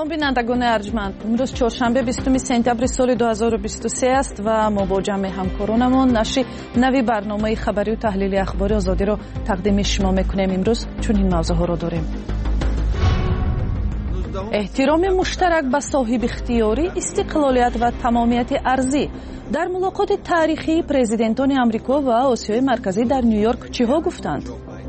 سلام بینندگان ارجمند. امروز چهارشنبه 20 سپتامبر سال 2023 است و ما با جمع همکارانمون نشر نوی برنامه خبری و تحلیلی اخبار آزادی را تقدیم شما میکنیم. امروز چنین موضوعها را داریم: احترام مشترک به صاحب اختیاری، استقلالیت و تمامیت ارضی. در ملاقات تاریخی پرزیدنتان آمریکا و آسیای مرکزی در نیویورک چیها گفتند؟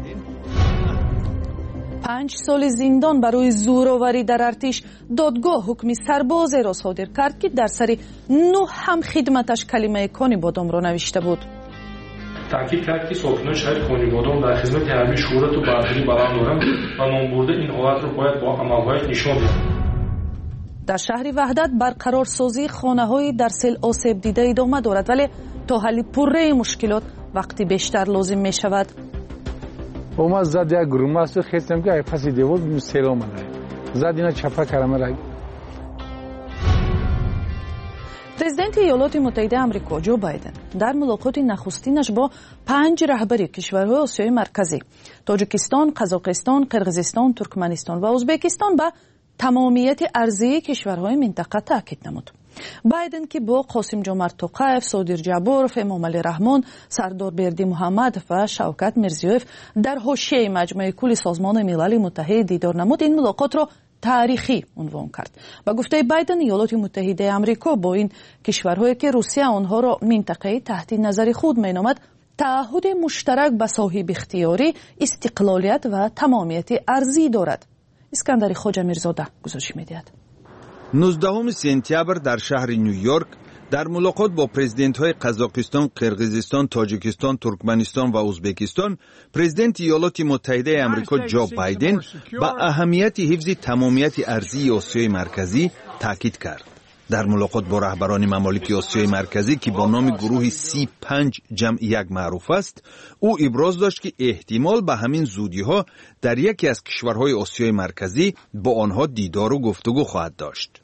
5 سال زندان برای زورآوری در ارتش. دادگاه حکم سرباز را صادر کرد که در سر 9 هم خدمتش کلمه کانی بادام را نوشته بود. تاکید کرد که ساکنان شهر کانی بادام در خدمت حربی شهرت و برتری بلند دارند و نامبرده این حالت را باید با عملهایش نشان دهند. در شهر وحدت برقرارسازی خانه‌های در سیل آسیب دیده ادامه دارد، ولی تا حل پره مشکلات وقتی بیشتر لازم می شود. اومد زد یک گروه است خیتم که پس دیوار سیل آمده زد اینا چپا کردم رای. پرزیدنت ایالات متحده آمریکا جو بایدن در ملاقات نخستینش با 5 رهبر کشورهای آسیای مرکزی تاجیکستان، قزاقستان، قرقیزستان، ترکمنستان و ازبکستان به تمامیت ارضی کشورهای منطقه تاکید نمود. بایدن که با قاسم جمعت توقیف، صادر جابورف، امام علی رحمان، سردار بردی محمد و شوکت میرزیوف در حاشیه مجمع کل سازمان ملل متحد دیدار نمود، این ملاقات را تاریخی عنوان کرد. با گفته بایدن ایالات متحده آمریکا با این کشورهایی که روسیه آنها را منطقه تحت نظر خود مینامد تعهد مشترک به صاحب اختیاری، استقلالیت و تمامیت ارضی دارد. اسکندر خواجه میرزاده گزارش می‌دهد. 19 سپتامبر در شهر نیویورک در ملاقات با پرزیدنت‌های قزاقستان، قرقیزستان، تاجیکستان، ترکمنستان و ازبکستان، پرزیدنت ایالات متحده آمریکا جو بایدن به اهمیت حفظ تمامیت ارضی آسیای مرکزی تاکید کرد. در ملاقات با رهبران ممالک آسیای مرکزی که با نام گروه C5 جمع 1 معروف است، او ابراز داشت که احتمال به همین زودی‌ها در یکی از کشورهای آسیای مرکزی با آنها دیدار و گفتگو خواهد داشت.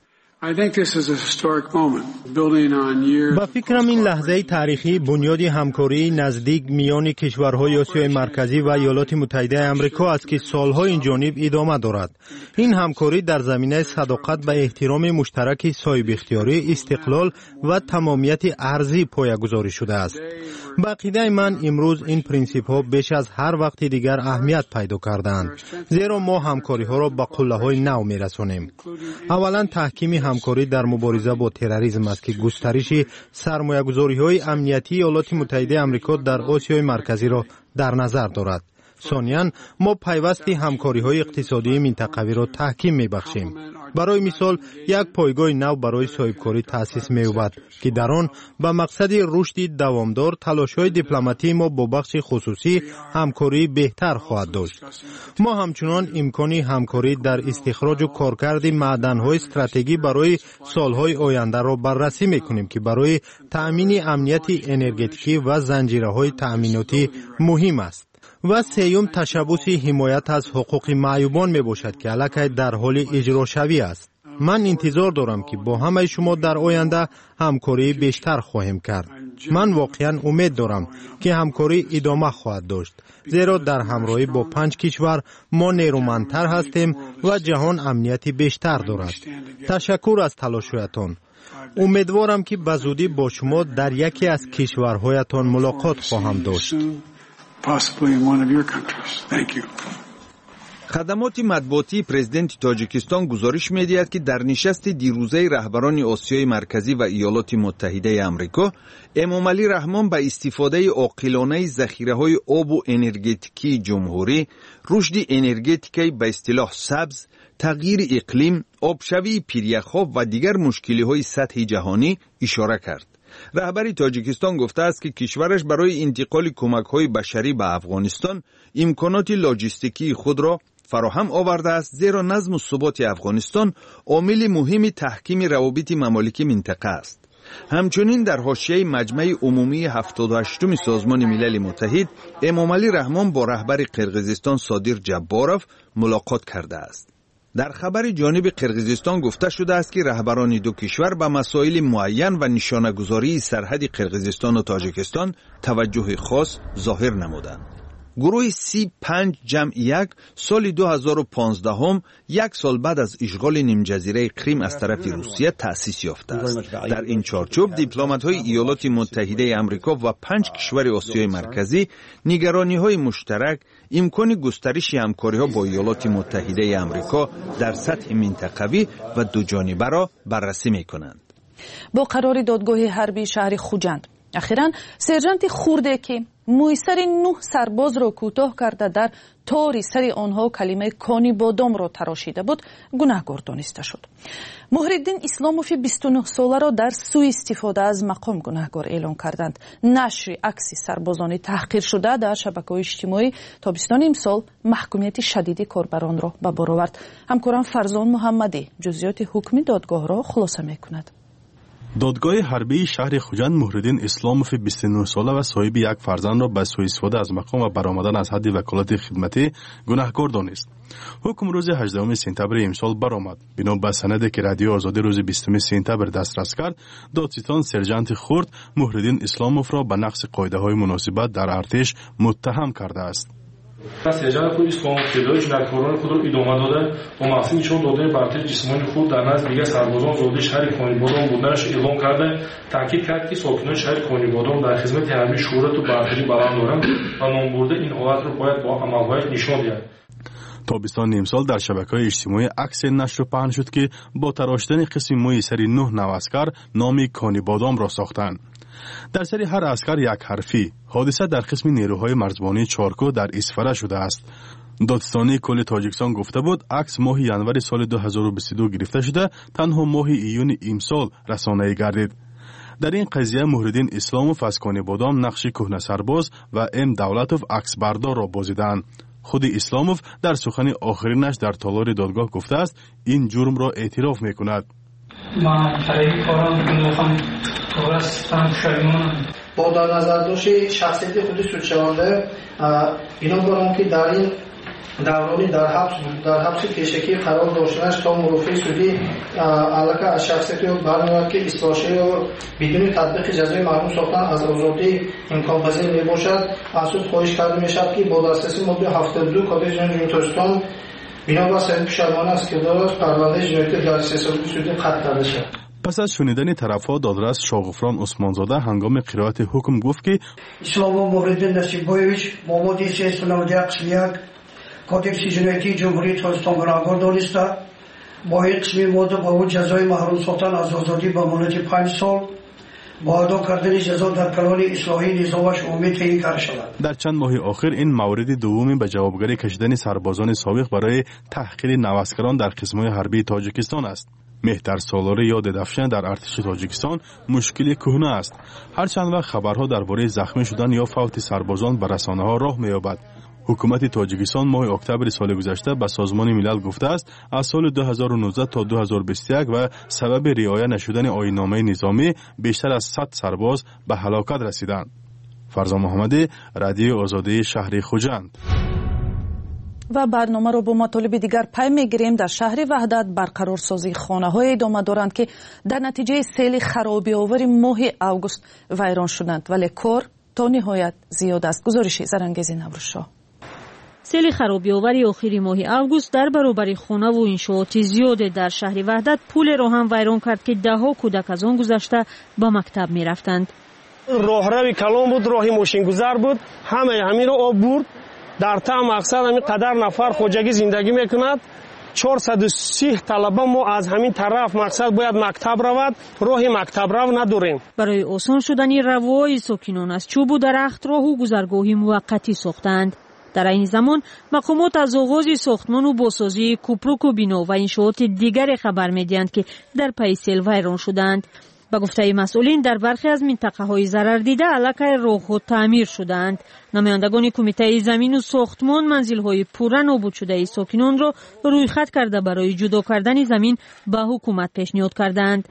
با فکرم این لحظه تاریخی بنیاد همکاری نزدیک میان کشورهای آسیای مرکزی و ایالات متحده آمریکا است که سالها این جانب ادامه دارد. این همکاری در زمینه صداقت به احترام مشترک صاحب اختیاری، استقلال و تمامیت ارضی پایه‌گذاری شده است. به عقیده من امروز این پرینسیپ ها بیش از هر وقت دیگر اهمیت پیدا کردند، زیرا ما همکاری ها را به قله‌های نو می‌رسانیم. اولا تحکیم همکاری در مبارزه با تروریسم است که گسترش سرمایه‌گذاری‌های امنیتی ایالات متحده آمریکا در آسیای مرکزی را در نظر دارد. ثانیاً ما پیوسته همکاری‌های اقتصادی منطقوی را تحکیم می‌بخشیم. برای مثال یک پایگاه نو برای صاحبکاری تأسیس می‌یابد که در آن به مقصد رشد دوامدار تلاش‌های دیپلماتی ما با بخش خصوصی همکاری بهتر خواهد داشت. ما همچنان امکان همکاری در استخراج و کارکرد معدن‌های استراتژیکی برای سال‌های آینده را بررسی می‌کنیم که برای تأمین امنیت انرژتیکی و زنجیره‌های تأمیناتی مهم است. و سیوم تشبث حمایت از حقوق معیوبان می باشد که الکی در حال اجرا شوی است. من انتظار دارم که با همه شما در آینده همکاری بیشتر خواهیم کرد. من واقعا امید دارم که همکاری ادامه خواهد داشت، زیرا در همراهی با 5 کشور ما نیرومندتر هستیم و جهان امنیت بیشتر دارد. تشکر از تلاش‌هایتان. امیدوارم که به زودی با شما در یکی از کشورهایتان ملاقات خواهم داشت. Possibly in one of your countries. Thank you. خدمات مطبوعاتی پرزیدنت تاجیکستان گزارش می‌دهد که در نشست دیروزه رهبران آسیای مرکزی و ایالات متحده آمریکا، امام علی رحمان به استفاده عاقلانه ذخیره‌های آب و انرژتیکی جمهوری، رشد انرژتیکی به اصطلاح سبز، تغییر اقلیم، آبشوی پیریخ‌ها و دیگر مشکل‌های سطحی جهانی اشاره کرد. رهبر تاجیکستان گفته است که کشورش برای انتقال کمک‌های بشری به افغانستان امکانات لاجستیکی خود را فراهم آورده است، زیرا نظم و ثبات افغانستان عامل مهم تحکیم روابط ممالک منطقه است. همچنین در حاشیه مجمع عمومی 78 سازمان ملل متحد، امام علی رحمان با رهبر قرقیزستان صادر جابورف ملاقات کرده است. در خبر جانب قرقیزستان گفته شده است که رهبران دو کشور به مسائل معین و نشانه‌گذاری سرحد قرقیزستان و تاجیکستان توجه خاص ظاهر نمودند. گروه C5 جمع 1 سال 2015 هم یک سال بعد از اشغال نیمجزیره کریم از طرف روسیه تأسیس یافته است. در این چارچوب دیپلمات‌های ایالات متحده آمریکا و 5 کشور آسیای مرکزی نگرانی‌های مشترک امکان گسترش همکاری‌ها با ایالات متحده آمریکا در سطح منطقوی و دوجانبه را بررسی می‌کنند. با قرار دادگاه حربی شهر خوجند اخیراً سرجانت خوردکی مویسر 9 سرباز را کوتاه کرده در تاری سر آنها کلمه کانی بادام را تراشیده بود گناهکار دانسته شد. محرالدین اسلاموف 29 ساله را در سوء استفاده از مقام گناهکار اعلام کردند. نشر عکس سربازان تحقیر شده در شبکه‌های اجتماعی تابستان امسال محکومیت شدید کاربران را به بار آورد. همکارم فرزان محمدی جزئیات حکم دادگاه را خلاصه می‌کند. دادگاه حربی شهر خوجند محرالدین اسلاموف 29 ساله و صاحب یک فرزند را به سوء استفاده از مقام و برآمدن از حد وکالت خدمتی گناهکار دانست. حکم روز 18 سپتامبر امسال برآمد. بنا به سندی که رادیو آزادی روز 20 سپتامبر دسترس کرد، دادستان سرجانت خرد محرالدین اسلاموف را به نقض قاعده‌های مناسبت در ارتش متهم کرده است. سرجانت خود اسلاموف که جنایتکاران خود را ادامه داده با مقصد نشان دادن برتری جسمانی خود در نزد دیگر سربازان زاده شهر کانیبادام بودنش اعلام کرده تاکید کرد که ساکنان شهر کانیبادام در خدمت حربی شهرت و برتری بلند دارند و نام برده این حالت را باید با عملهایش نشان دهد. تابستان امسال در شبکه‌های اجتماعی عکس نشر پهن شد که با تراشیدن قسم موی سر 9 نواسکر نام کانیبادام را ساختند. در سر هر عسکر یک حرفی. حادثه در قسم نیروهای مرزبانی چارکو در اسفره شده است. دادستانی کل تاجیکستان گفته بود عکس ماه ینور سال 2022 گرفته شده، تنها ماه ایون امسال رسانه‌ای گردید. در این قضیه محرالدین اسلاموف از کانیبادام نقش کهنه سرباز و ام دولتوف عکس بردار را بازیدند. خود اسلاموف در سخن آخرینش در تالار دادگاه گفته است این جرم را اعتراف می‌کند. با در نظر داشت شخصیت خود سودشونده اینا برام که در این دورانی در حبس پیشکی قرار داشتنش تا مرافع سودی علاقه از شخصیتی برمی‌آید که اصلاحی و بدون تطبیق جزای محروم ساختن از آزادی امکان پذیر میباشد. از سود خواهش کرده میشد که با دسترسی ماده 72 کد جنایی تاجیکستان بنا بر صحیح پشتوانه است که دارد پرونده جنایت در سیاست سودی قطع کرده شد. پس از شنیدن طرف‌ها دادرس شاغفران عثمانزاده هنگام قرائت حکم گفت که اسلام محرالدین نصیبویویچ ماموری 391 قسم 1 کودکس جنایتی جمهوری تاجیکستان گناهکار دانسته با این قسم ماده با او جزای محروم ساختن از آزادی به مدت 5 سال با ادا کردن جزا در پلان اصلاحی نظامش عمومی تعیین کرده شود. در چند ماه آخر این مورد دومی به جوابگری کشیدن سربازان سابق برای تحقیر نواسکران در قسم‌های حربی تاجیکستان است. مهتر سالار یا درفشان در ارتش تاجیکستان مشکلی کهنه است. هر چند وقت خبرها درباره زخمی شدن یا فوت سربازان به رسانه‌ها راه می‌یابد. حکومت تاجیکستان ماه اکتبر سال گذشته به سازمان ملل گفته است از سال 2019 تا 2021 و سبب رعایت نشدن آیین‌نامه نظامی بیشتر از 100 سرباز به هلاکت رسیدند. فرزان محمدی، رادیو آزادی شهر خوجند. و برنامه را با مطالب دیگر پی میگیریم. در شهر وحدت برقرارسازی خانه‌های ادامه دارند که در نتیجه سیل خرابی آور ماه اوگوست ویران شدند ولی کار تا نهایت زیاد است. گزارش زرنگیز نوروزشاه. سیل خرابی آوری آخری ماه اوگوست در برابر خانه و انشاءات زیاد در شهر وحدت پول را هم ویران کرد که ده‌ها کودک از آن گذشته به مکتب می‌رفتند. راهروی کلان بود، راه ماشین گذر بود، همین رو آب برد. در تا مقصد همین قدر نفر خوجگی زندگی میکند. 430 طلبه ما از همین طرف مقصد باید مکتب رود، راه مکتب رو نداریم. برای آسان شدن روای ساکنان از چوب و درخت راه و گذرگاهی موقتی ساختند. در این زمان مقامات از آغاز ساختمان و بازسازی کوپرک و بنا و انشاءات دیگر خبر میدهند که در پی سیل ویران شدند. به گفته مسئولین در برخی از منطقه‌های ضرر دیده علاقه راه‌ها تعمیر شدند. نمایندگان کمیته زمین و ساختمان منزل‌های پورا نابود شده ساکنان را روی خط کرده برای جدا کردن زمین به حکومت پیشنهاد کردند.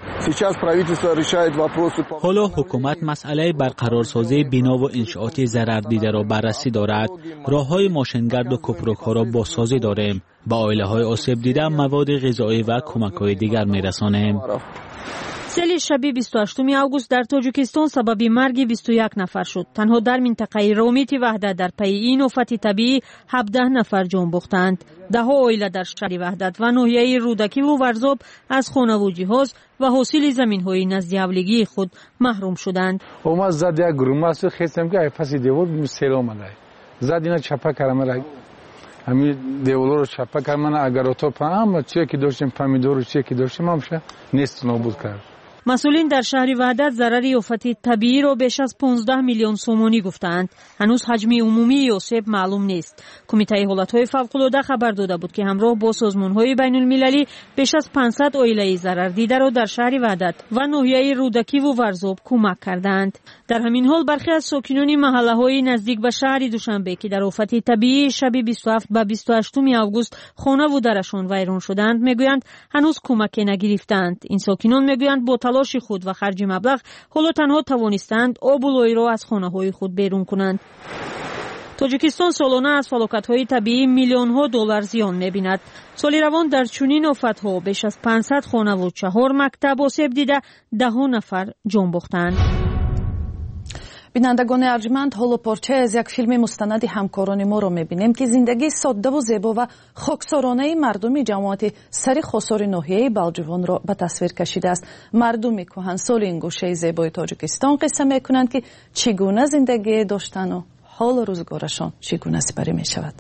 حالا حکومت مسئله برقرارسازی بنا و انشاءات ضرر دیده را بررسی دارد. راه‌های ماشینگرد و کوپرک‌ها را بازسازی داریم. با عائله‌های آسیب دیده مواد غذایی و کمک‌های دیگر می‌رسانیم. سیل شب 28 آگوست در تاجیکستان سبب مرگ 21 نفر شد. تنها در منطقه رومیت وحدت در پی این آفت طبیعی 17 نفر جان باختند. 10 عائله در شهر وحدت و ناحیه رودکی و ورزاب از خانه و جهاز و حاصل زمین‌های نزد حولگی خود محروم شدند. اومد زد یک گروماس خیستم که پس دیوار سیل آمده. زد اینا چپا کردم. همین دیوار رو چپا کردم. اگر تو پام چیه که داشتیم پامیدور و چیه که داشتیم همشه نیست نابود کرد. مسئولین در شهر وحدت ضرر آفت طبیعی را بیش از 15 میلیون سومانی گفتند. هنوز حجم عمومی آسیب معلوم نیست. کمیته حالت‌های فوق‌العاده خبر داده بود که همراه با سازمان‌های بین‌المللی بیش از 500 عائله ضرر دیده را در شهر وحدت و ناحیه رودکی و ورزاب کمک کردند. در همین حال برخی از ساکنان محله‌های نزدیک به شهر دوشنبه که در آفت طبیعی شب 27 و 28 آگوست خانه و درشان ویران شدند میگویند هنوز کمک نگرفتند. این ساکنان میگویند با تلاش خود و خرج مبلغ حالا تنها توانستند آب و لای را از خانه‌های خود بیرون کنند. تاجیکستان سالانه از فلاکت‌های طبیعی میلیون‌ها دلار زیان می‌بیند. سال روان در چنین آفت‌ها بیش از 500 خانه و 4 مکتب آسیب دیده 10 نفر جان باختند. بینندگان ارجمند، حالا پارچه از یک فیلم مستند همکاران ما را می‌بینیم که زندگی ساده و زیبا و خاکسارانه مردم جماعت سری خسار ناحیه بلجوان را به تصویر کشیده است. مردم کهنسال این گوشه زیبای تاجیکستان قصه می‌کنند که چگونه زندگی داشتن و حال روزگارشان چگونه سپری می‌شود.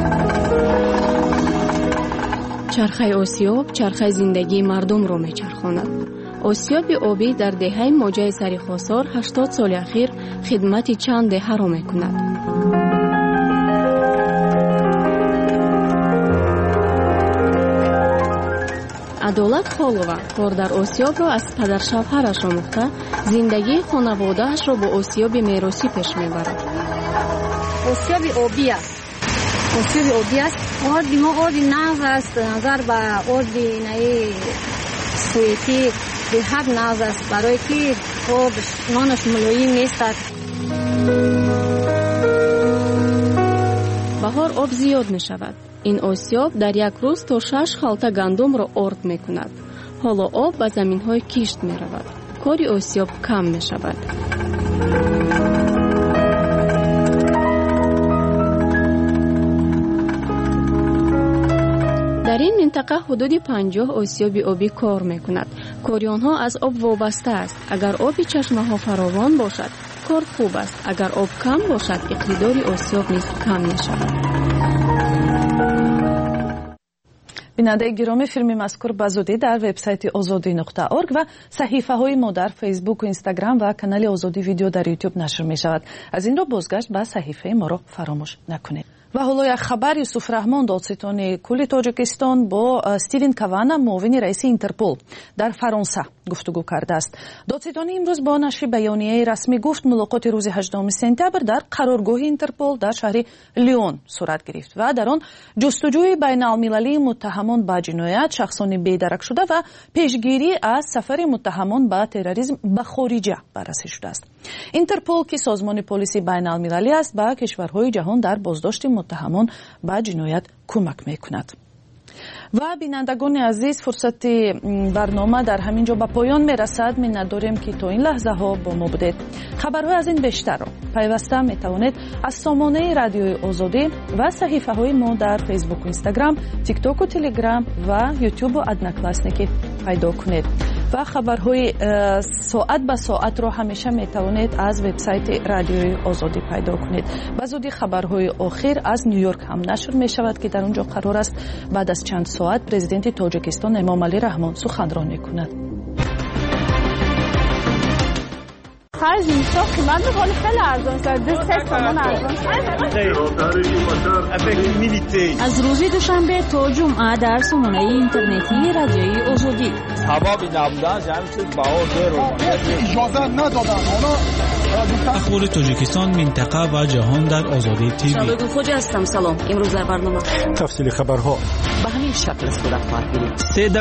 چرخه آسیاب چرخه زندگی مردم را می‌چرخاند. آسیاب آبی در دهه موجه سری خسار 80 سال اخیر خدمت چند دهه را می‌کند. عدالت خالوه کار در آسیاب را از پدر شوهرش آموخته زندگی خانواده‌اش را با آسیاب میراثی پیش می‌برد. آسیاب آبی است. آسیاب آبی است. آب ما آب ناز است. نظر به آب نای سویتی به حد ناز است برای که آب نانش ملایم نیست. بهار آب زیاد می شود. این آسیاب در یک روز تا 6 خالطه گندم را آرد می کند. حالا آب به زمین های کشت می رود. کاری آسیاب کم می شود. در این منطقه حدود 50 آسیاب آبی کار می کند. کاری آنها از آب وابسته است. اگر آب چشمه ها فراوان باشد کار خوب است. اگر آب کم باشد اقتدار آسیاب نیز کم می شود. بیننده گرامی، فیلم مذکور به زودی در وبسایت azadi.org و صحیفه های ما در فیسبوک و اینستاگرام و کانال آزادی ویدیو در یوتیوب نشر می شود. از این رو بازگشت به صحیفه ما را فراموش نکنید. و حالا یک خبر. یوسف رحمان دادستان کل تاجیکستان با استیون کاوانا معاون رئیس اینترپل در فرانسه گفتگو کرده است. دادستان امروز با نشر بیانیه رسمی گفت ملاقات روز 18 سپتامبر در قرارگاه اینترپل در شهر لیون صورت گرفت و در آن جستجوی بین المللی متهمان به جنایت، شخصان بیدرک شده و پیشگیری از سفر متهمان به تروریسم به خارجه بررسی شده است. اینترپل که سازمان پلیس بین المللی است به کشورهای جهان در بازداشت متهمان به جنایت کمک می‌کند. و بینندگان عزیز، فرصت برنامه در همین جا به پایان میرسد. من نداریم که تا این لحظه ها با ما بودید. خبرهای از این بیشتر را پیوسته میتوانید از سامانه رادیوی آزادی و صحیفه های ما در فیسبوک و اینستاگرام، تیک توک و تلگرام و یوتیوب و ادناکلاسنیکی پیدا کنید. و خبرهای ساعت به ساعت را همیشه میتوانید از وبسایت رادیوی آزادی پیدا کنید. به زودی خبرهای آخر از نیویورک هم نشر می شود که در اونجا قرار است بعد از چند ساعت پرزیدنت تاجیکستان امامعلی رحمان سخنرانی کند. خرج اینجا قیمت به حال خیلی ارزان است. 3 تومان ارزان است. از روز دوشنبه تا جمعه در سامانه اینترنتی رادیوی آزادی. هوا بی نبودن جمع شد بهار اجازه ندادن. اخبار تاجیکستان، منطقه و جهان در آزادی تیوی. شبگو خوجا هستم. سلام. امروز در برنامه تفصیل خبرها به همین شکل صورت خواهد گرفت.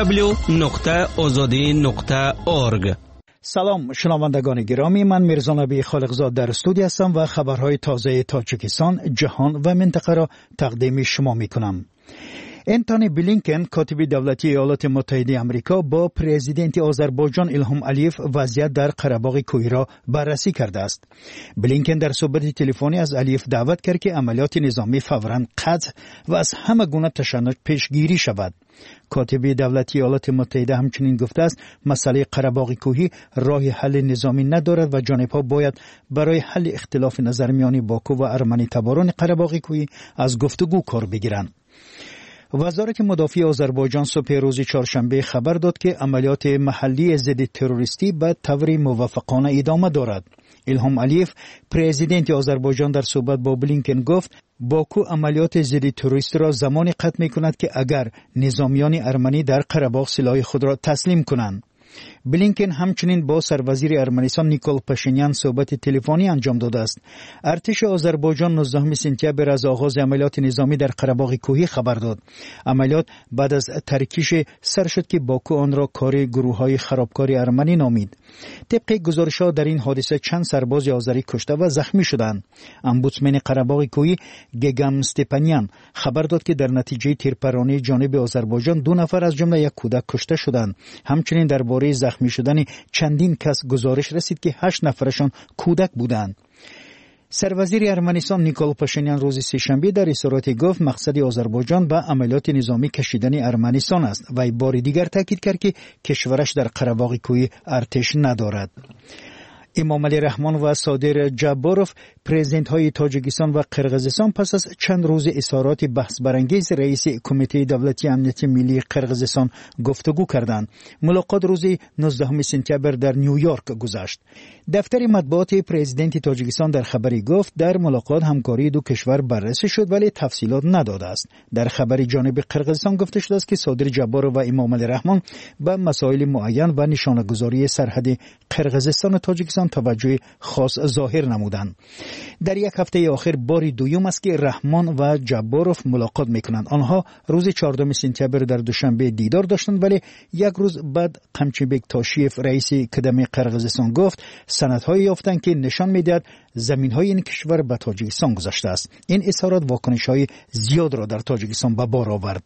www.azadi.org. سلام شنوندگان گرامی، من میرزا نبی خالقزاد در استودیو هستم و خبرهای تازه تاجیکستان، جهان و منطقه را تقدیم شما می کنم. انتونی بلینکن کاتب دولتی ایالات متحده آمریکا با پرزیدنت آذربایجان ایلهام علیف وضعیت در قره‌باغ کوهی را بررسی کرده است. بلینکن در صحبت تلفنی از علیف دعوت کرد که عملیات نظامی فوراً قطع و از همه گونه تشنج پیشگیری شود. کاتب دولتی ایالات متحده همچنین گفته است مسئله قره‌باغ کوهی راه حل نظامی ندارد و جانب‌ها باید برای حل اختلاف نظر میان باکو و ارمنی تباران قره‌باغ کوهی از گفتگو کار بگیرند. وزارت مدافع آذربایجان صبح روز چهارشنبه خبر داد که عملیات محلی ضد تروریستی به طور موفقانه ادامه دارد. ایلهام علیف پرزیدنت آذربایجان در صحبت با بلینکن گفت باکو عملیات ضد تروریست را زمانی قطع می‌کند که اگر نظامیان ارمنی در قره‌باغ سلاح خود را تسلیم کنند. بلینکن همچنین با سروزیر ارمنستان نیکول پاشینیان صحبت تلفنی انجام داده است. ارتش آذربایجان 19 سپتامبر از آغاز عملیات نظامی در قره‌باغ کوهی خبر داد. عملیات بعد از ترکیش سر شد که باکو آن را کار گروه‌های خرابکار ارمنی نامید. طبق گزارش‌ها در این حادثه چند سرباز آذری کشته و زخمی شدند. امبودسمن قره‌باغ کوهی گگام استپانیان خبر داد که در نتیجه تیرپرانی جانب آذربایجان 2 نفر از جمله یک کودک کشته شدند. همچنین درباره زخمی شدن چندین کس گزارش رسید که 8 نفرشان کودک بودند. سروزیر ارمنستان نیکول پاشینیان روز سه‌شنبه در اظهاراتی گفت مقصد آذربایجان به عملیات نظامی کشیدن ارمنستان است و بار دیگر تاکید کرد که کشورش در قره‌باغ کوهی ارتش ندارد. امام علی رحمان و صادر جباروف پرزیدنت های تاجیکستان و قرقیزستان پس از چند روز اظهارات بحث برانگیز رئیس کمیته دولتی امنیت ملی قرقیزستان گفتگو کردند. ملاقات روز 19 سپتامبر در نیویورک گذشت. دفتر مطبوعات پرزیدنت تاجیکستان در خبری گفت در ملاقات همکاری دو کشور بررسی شد ولی تفصیلات نداده است. در خبری جانب قرقیزستان گفته شده است که صادر جباروف و امام علی رحمان به مسائل معین و نشانه‌گذاری سرحد قرقیزستان و تاجیکستان توجه خاص ظاهر نمودند. در یک هفته آخر بار دوم است که رحمان و جباروف ملاقات میکنند. آنها روز 14 سپتامبر در دوشنبه دیدار داشتند ولی یک روز بعد قمچیبک تاشیف رئیس کدام قرقیزستان گفت سندهای یافتند که نشان میدهد زمینهای این کشور به تاجیکستان گذشته است. این اظهارات واکنش‌های زیاد را در تاجیکستان به بار آورد.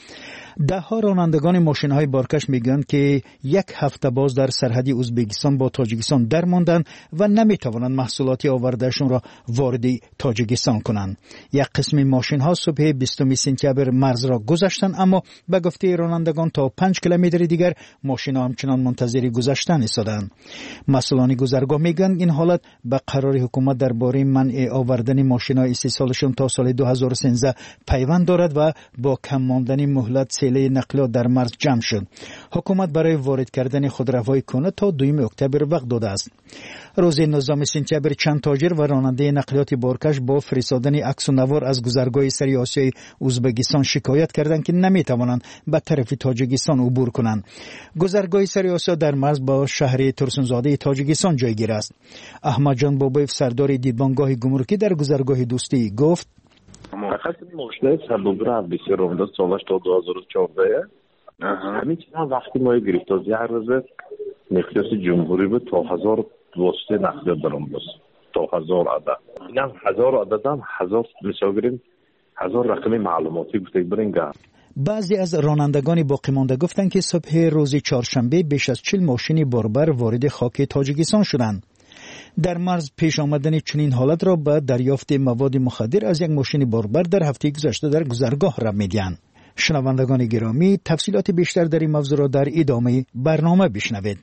ده ها رانندگان ماشین‌های بارکش میگویند که یک هفته باز در سرحد ازبکستان با تاجیکستان در ماندند و نمیتوانند محصولات آوردهشون را وارد تاجیکستان کنند. یک قسم ماشین‌ها صبح 20 سپتامبر مرز را گذشتند اما به گفته رانندگان تا 5 کیلومتر دیگر ماشین‌ها همچنان منتظر گذشتن ایستادند. مسئولان گذرگاه میگویند این حالت به قرار حکومت درباره منع آوردن ماشین‌های استحصالشون تا سال 2013 پیوند دارد و با کم ماندن مهلت سیله نقلیات در مرز جمع شد. حکومت برای وارد کردن خودروهای کهنه تا 2 اکتبر وقت داده است. روز 19 سپتامبر چند تاجر و راننده نقلیات بارکش با فرستادن عکس و نوار از گذرگاه سری آسیای ازبکستان شکایت کردند که نمیتوانند به طرف تاجیکستان عبور کنند. گذرگاه سری آسیا در مرز با شهر ترسونزاده تاجیکستان جایگیر است. احمد جان بابایف سردار دیدبانگاه گمرکی در گذرگاه دوستی گفت فقط ماشین سبوگرام بسیار عمده سالش تا 2014 همین چیزا وقتی ما گرفت از یک روز نقلیات جمهوری بود تا 1000 واسطه نقلیات دارم بس تا 1000 عدد اینم 1000 عدد هم 1000 مثال گریم 1000 رقم معلوماتی گفته برین. بعضی از رانندگان باقی مانده گفتند که صبح روز چهارشنبه بیش از 40 ماشین باربر وارد خاک تاجیکستان شدند. در مرز پیش آمدن چنین حالت را به دریافت مواد مخدر از یک ماشین باربر در هفته گذشته در گذرگاه راه می‌دهند. شنوندگان گرامی، تفصیلات بیشتر در این موضوع را در ادامه برنامه بشنوید.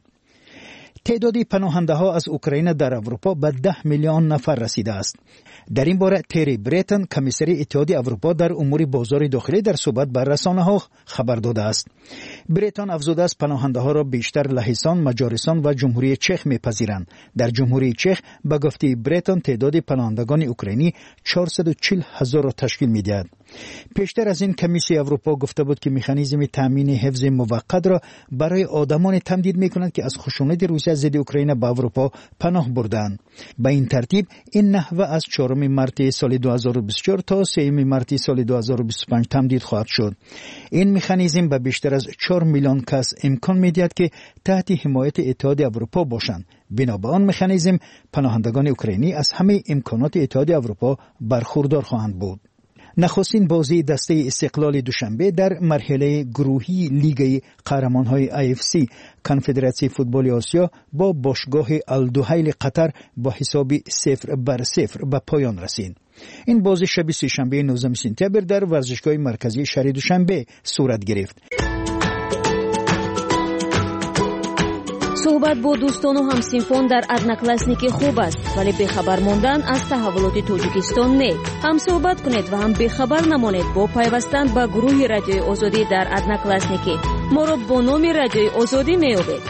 تعداد پناهنده ها از اوکراین در اروپا به 10 میلیون نفر رسیده است. در این باره تری بریتن کمیسر اتحادیه اروپا در امور بازار داخلی در صحبت با رسانه‌ها خبر داده است. بریتن افزوده است پناهنده ها را بیشتر لهستان، مجارستان و جمهوری چک میپذیرند. در جمهوری چک به گفته بریتن تعداد پناهندگان اوکراینی 440,000 را تشکیل می‌دهد. پیشتر از این کمیسیون اروپا گفته بود که مکانیزم تامین حفظ موقت را برای آدمان تمدید می‌کند که از خشونت روسیه ضد اوکراین به اروپا پناه بردند. به این ترتیب این نحوه از 4 مارس سال 2024 تا 3 مارس سال 2025 تمدید خواهد شد. این مکانیزم به بیشتر از 4 میلیون کس امکان می‌دهد که تحت حمایت اتحادیه اروپا باشند. بنا به آن مکانیزم پناهندگان اوکراینی از همه امکانات اتحادیه اروپا برخوردار خواهند بود. نخستین بازی دسته استقلال دوشنبه در مرحله گروهی لیگ قهرمان‌های AFC کنفدراسیون فوتبال آسیا با باشگاه الدحیل قطر با حساب 0-0 به پایان رسید. این بازی شب سه‌شنبه 19 سپتامبر در ورزشگاه مرکزی شهر دوشنبه صورت گرفت. صحبت با دوستان و همسینفان در одноклассники خوب است، ولی بخبر ماندن از تحولات تاجیکستان نه. هم صحبت کنید و هم بخبر نمانید با پیوستن به گروه رادیوی آزادی در одноклассники. ما را با نام رادیوی آزادی میابید.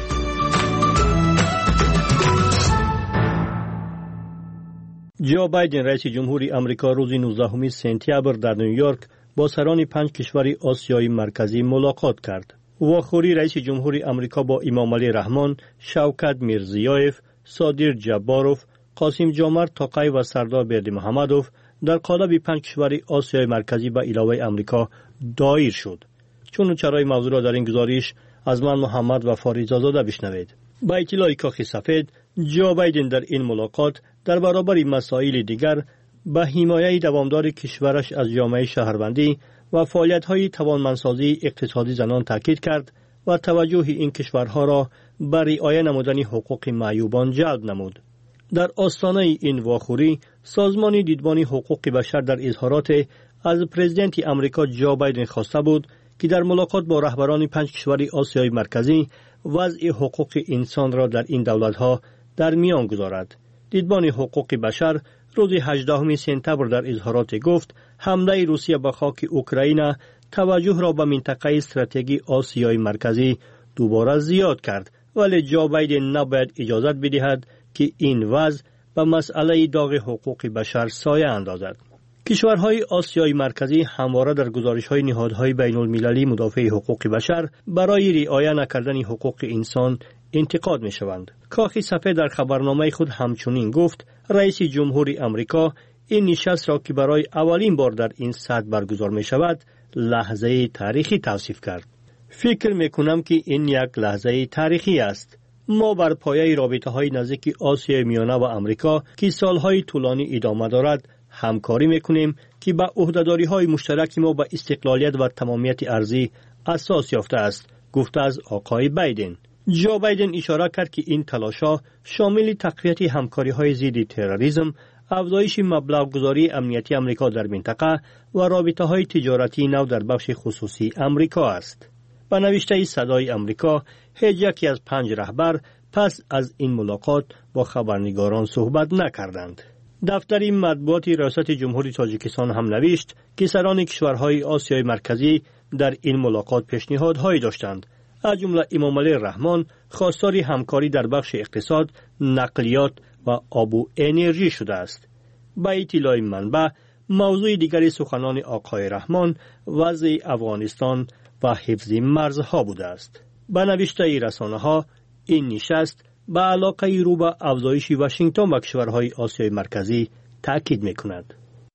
جو بایدن رئیس جمهوری آمریکا روز 19 سپتامبر در نیویورک با سران 5 کشور آسیای مرکزی ملاقات کرد. واخوری رئیس جمهوری آمریکا با امامعلی رحمان، شوکت میرزیایف، صادر جباروف، قاسم جمعت توقی و سردار بردیمحمدوف در قالب 5 کشور آسیای مرکزی به علاوه آمریکا دایر شد. چون چرای موضوع را در این گزارش از من محمد و فاریزاده بشنوید. با اطلاع کاخ سفید، جو بایدن در این ملاقات در برابر مسائل دیگر به حمایت دوامدار کشورش از جامعه شهروندی و فعالیت‌های توانمندسازی اقتصادی زنان تاکید کرد و توجه این کشورها را بر رعایت نمودن حقوق معیوبان جلب نمود. در آستانه این واخوری، سازمان دیدبان حقوق بشر در اظهارات از پرزیدنت آمریکا جو بایدن خواسته بود که در ملاقات با رهبران 5 کشور آسیای مرکزی وضع حقوق انسان را در این دولت‌ها در میان گذارد. دیدبان حقوق بشر روز 18 سپتامبر در اظهارات گفت حمله روسیه به خاک اوکراین توجه را به منطقه استراتژی آسیای مرکزی دوباره زیاد کرد، ولی جو بایدن نباید اجازه بدهد که این وضع به مسئله داغ حقوق بشر سایه اندازد. کشورهای آسیای مرکزی همواره در گزارش‌های نهادهای بین‌المللی مدافع حقوق بشر برای رعایت نکردن حقوق انسان انتقاد می‌شوند. کاخ سفید در خبرنامه خود همچنین گفت رئیس جمهوری آمریکا این نشست را که برای اولین بار در این سطح برگزار می‌شود لحظه تاریخی توصیف کرد. فکر می‌کنم که این یک لحظه تاریخی است. ما بر پایه رابطه‌های نزدیک آسیای میانه و آمریکا که سالهای طولانی ادامه دارد همکاری می‌کنیم که به عهده‌داری‌های مشترک ما به استقلالیت و تمامیت ارضی اساس یافته است، گفته از آقای بایدن. جو بایدن اشاره کرد که این تلاش‌ها شامل تقویت همکاری‌های ضد تروریسم، افزایش مبلغ‌گذاری امنیتی آمریکا در منطقه و رابطه‌های تجارتی نو در بخش خصوصی آمریکا است. با نوشته صدای آمریکا، هیچ یکی از 5 رهبر پس از این ملاقات با خبرنگاران صحبت نکردند. دفتر مطبوعات ریاست جمهوری تاجیکستان هم نوشت که سران کشورهای آسیای مرکزی در این ملاقات پیشنهادهایی داشتند. از جمله امامعلی رحمان خواستار همکاری در بخش اقتصاد، نقلیات و آب و انرژی شده است. با اطلاع منبع، موضوع دیگری سخنان آقای رحمان وضع افغانستان و حفظ مرزها بوده است. با نوشته رسانه‌ها، این نشست به علاقه رو به افزایش واشنگتن و کشورهای آسیای مرکزی تاکید می‌کند.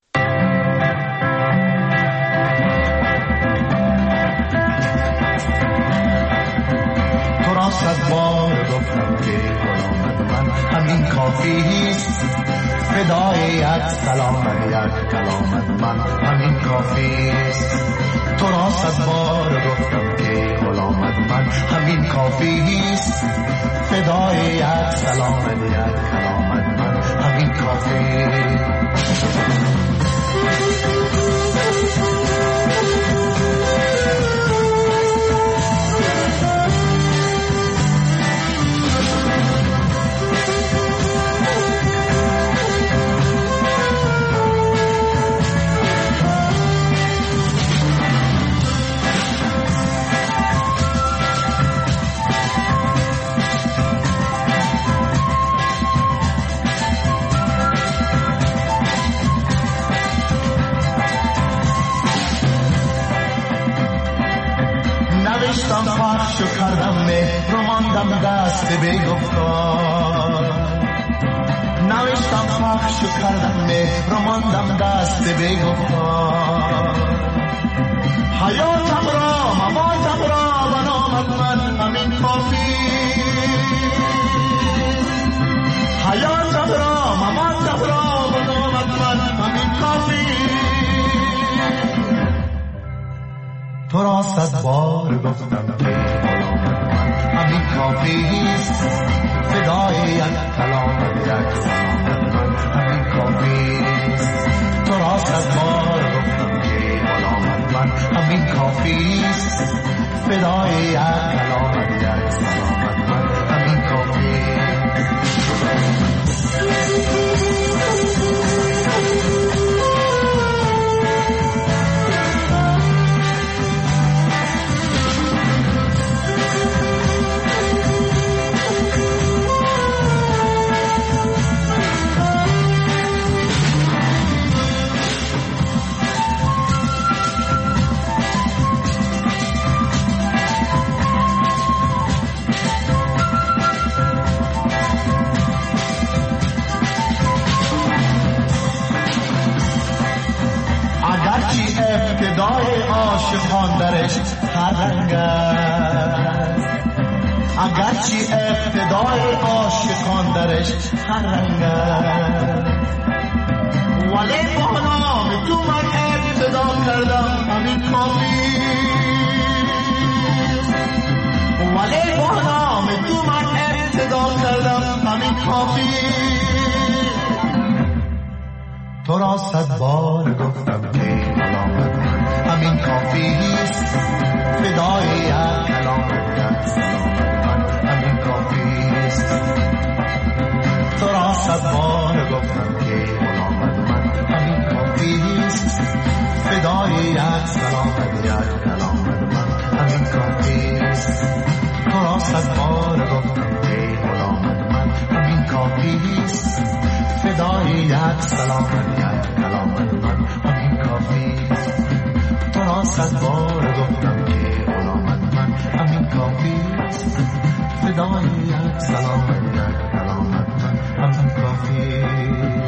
صد بار گفتم که غلامت من همین کافیست، فدای یک سلام یک کلامت من همین کافیست. تو را صد بار گفتم که غلامت من همین کافیست، فدای یک سلام یک کلامت من همین کافیست. پخشو کردم مهر رو ماندم دست بی‌گفتار، نوشتم پخشو کردم مهر رو ماندم دست بی‌گفتار. حیاتم را مماتم را به نامت من همین کافی، حیاتم را مماتم را به نامت من همین کافی. صد بار گفتم که غلامت من همین کافیست فدای یک کلام یک سلامت من همین کافیست تو را صد بار گفتم که غلامت من همین کافیست فدای یک کلام یک سلامت من همین کافیست ابتدای عاشقان درش هر رنگ است اگرچه ابتدای عاشقان درش هر رنگ است ولی با نام تو من ابتدا کردم همین کافی ولی با نام تو من ابتدا کردم همین کافی تو را صد بار گفتم که غلامت من همین کافیست فدای یک کلام یک سلامت من همین کافیست تو را صد بار گفتم که غلامت من همین کافیست فدای یک سلامت یک کلامت من همین کافیست تو را صد بار گفتم که غلامت من همین کافیست فدای یک سلامت یک کلامت من همین کافیست تو را صد بار گفتم که غلامت من همین کافیست فدای یک سلامت یک کلامت من همین کافیست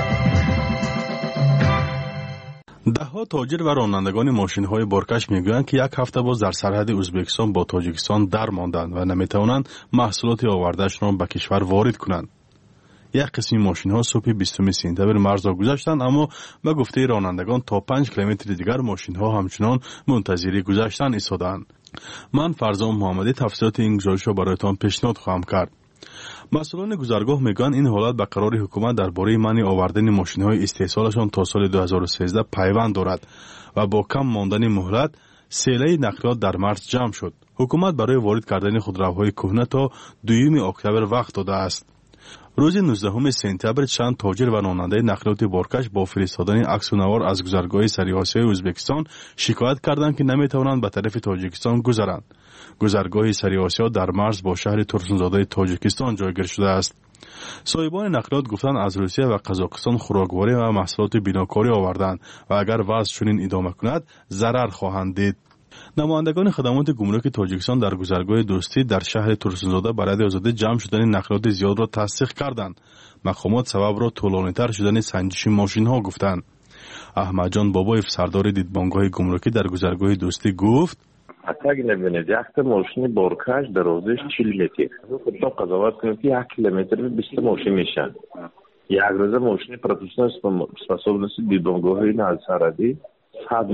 دهها تاجر و رانندگان ماشین‌های بارکش میگویند که یک هفته باز در سرحد ازبکستان با تاجیکستان در ماندند و نمیتوانند محصولات آورده‌شان را به کشور وارد کنند. یک قسم ماشین ها صبح 20 سپتامبر مرز را گذشتند، اما به گفته رانندگان تا 5 کیلومتر دیگر ماشین ها همچنان منتظر گذشتن ایستادند. من فرزان محمدی تفسیرات این گزارش را برایتان پیشنهاد خواهم کرد. مسئولان گذرگاه میگن این حالت به قرار حکومت درباره منع آوردن ماشین های استحصالشان تا سال 2013 پیوند دارد و با کم ماندن مهلت سیله نقلیات در مرز جمع شد. حکومت برای وارد کردن خودروهای کهنه تا 2 اکتبر وقت داده است. روز 19 سپتامبر چند تاجر و راننده نقلیات بارکش با فرستادن عکس و نوار از گذرگاه سری آسیای ازبکستان شکایت کردند که نمیتوانند به طرف تاجیکستان گذرند. گذرگاه سری آسیا در مرز با شهر ترسونزاده تاجیکستان جایگیر شده است. صاحبان نقلیات گفتند از روسیه و قزاقستان خوراکواری و محصولات بیناکاری آوردند و اگر وضع چنین ادامه کند ضرر خواهند دید. نمایندگان خدمات گمرک تاجیکستان در گذرگاه دوستی در شهر ترسونزاده برای آزادی جمع شدن نقلیات زیاد را تصدیق کردند. مقامات سبب را طولانی‌تر شدن سنجش ماشین ها گفتند. احمد جان بابایف سردار دیدبانگاه گمرکی در گذرگاه دوستی گفت: حتی اگه نبینید یک ماشین بارکش درازش 40 متر، خودتان قضاوت کنید که 1 کیلومتر 20 ماشین میشن. یک روزه ماشین پروفسیونال способности دیدبانگاه این از سرحدی 100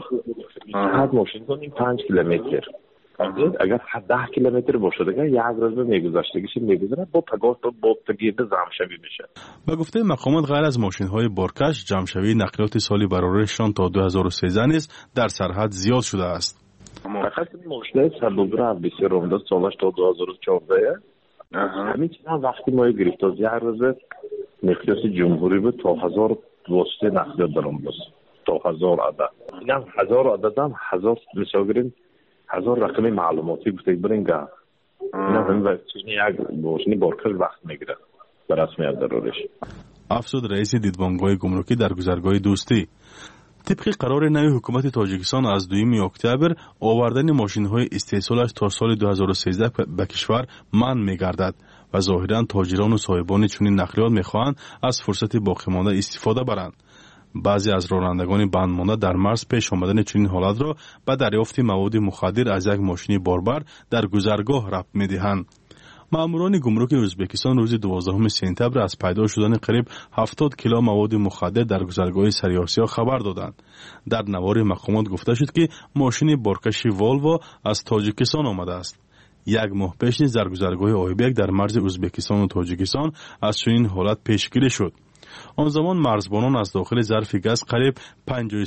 ماشین کنیم 5 کیلومتر. اگر 10 کیلومتر باشه دیگه یک روز میگذشتگیش میگذره با پگاه تا با تگیه جمع‌شوی میشه. به گفته مقامات غیر از ماشین‌های بارکش جمع‌شوی نقلیات سالی برارشان تا 2013 نیز در سرحد زیاد شده است. فقط ماشین سبوگرا بسیار عمده سالش تا 2014 همین چیزا وقتی ما گرفت از یک روز نقلیات جمهوری بود تا 1000 واسطه نقلیات درام بود تا 1000 عدد. اینم 1000 عدد هم 1000 مثال گریم 1000 رقم معلوماتی بوده برینگه. اینا همین وقتی یک ماشین بارکش وقت میگیره به رسمیت درارش. افسود رئیس دیدبانگاه گمرکی در گذرگاه دوستی: طبق قرار نوی حکومت تاجیکستان از 2 اکتبر آوردن ماشین‌های استحصالش تا سال 2013 به کشور منع می‌گردد و ظاهراً تاجران و صاحبان چنین نقلیات می‌خواهند از فرصت باقی مانده استفاده برند. بعضی از رانندگان بندمانده در مرز پیش آمدن چنین حالت را به دریافت مواد مخدر از یک ماشین باربر در گذرگاه ربط می‌دهند. ماموران گمرک ازبکستان روز 12 سپتامبر از پیدا شدن قریب 70 کیلو مواد مخدر در گذرگاه سریاسیا خبر دادند. در نوار مقامات گفته شد که ماشین بارکشی والوو از تاجیکستان آمده است. یک ماه پیش نیز در گذرگاه آیبک در مرز ازبکستان و تاجیکستان از چنین حالت پیشگیری شد. آن زمان مرزبانان از داخل ظرف گاز قریب